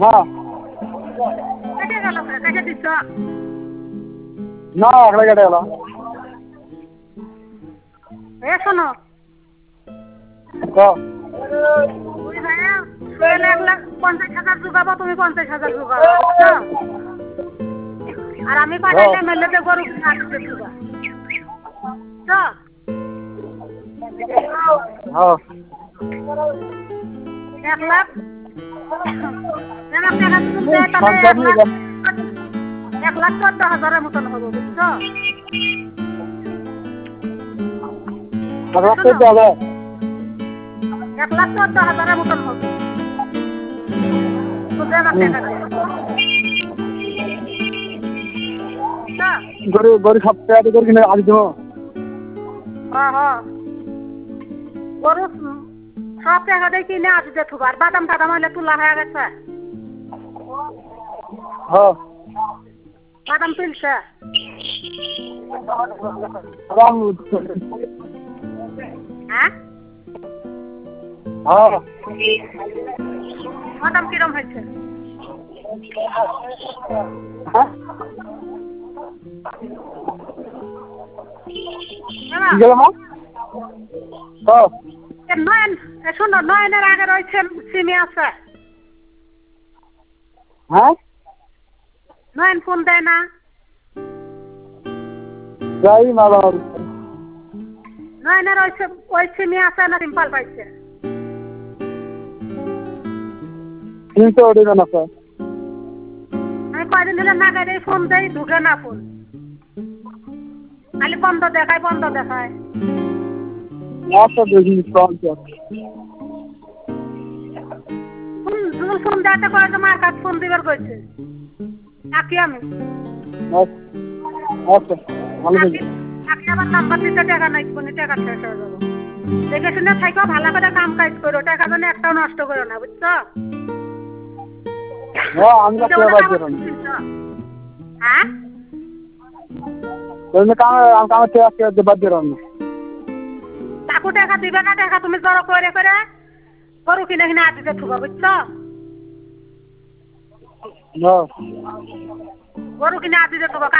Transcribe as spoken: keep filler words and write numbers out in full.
হ্যাঁ কেটে গেল কেটে দিচ্ছ না আগে কেটে গেল এ শোনো ওই ভাইয়া সোহেল এক লাখ পঞ্চাশ হাজার জোগাবো তুমি পঞ্চাশ হাজার জোগাবো বুঝছো আর আমি পাঠাইলে মেলেতে গরু কিনা দিতে জোগা বুঝছো হ্যাঁ এক লাখ এক লাখ টাকা যদি দেয় তাহলে এক লাখ এক লাখ চোদ্দ হাজারের মতন হবো বুঝছো এক লাখ চোদ্দ হাজারের মতন হবে গরু গরু সপ্তাহে গরু কিনে আজ দেবো হ্যাঁ হ্যাঁ গরু সব টাকা দিয়ে কিনে আজ দিয়ে থুবার বাদাম টাদাম হইলে তোলা হয়ে গেছে হ্যাঁ বাদাম তুলছে হ্যাঁ হ্যাঁ বাদাম কিরম হয়েছে নয়ন শোনো নয়নের আগে রয়েছে সিমি আছে হ্যাঁ নয়ন ফোন দেয় না যাই ভালো নয়নের রয়েছে ওই সিমি আছে না সিম্পল পাইছে তিনশো ওডিবেন আছে আমি কয়দিন ধরে না গাড়ি ফোন দেই ঢুকে না ফোন খালি বন্ধ দেখায় বন্ধ দেখায় আচ্ছা দেখি ফোন ফোন দেখাতে করে তোমার কাছে ফোন দিবার কইছে আকি আমি আচ্ছা ভালো থাকি আকি আবার নাম্বার দিতে টাকা নাই কোন টাকা শেষ হয়ে যাবে দেখে শুনে থাকো ভালো করে কাম কাজ করো টাকা যেন একটাও নষ্ট করো না বুঝছো হ্যাঁ আমি তো বাদ দিলাম হ্যাঁ তুমি কাম আমি কাম থেকে বাদ দিলাম তাকু টাকা দিবে না টাকা তুমি জড়ো করে করে গরু কিনে কিনে আজ দিতে থুবা বুঝছো হ্যাঁ গরু কিনে আজ দিতে থুবা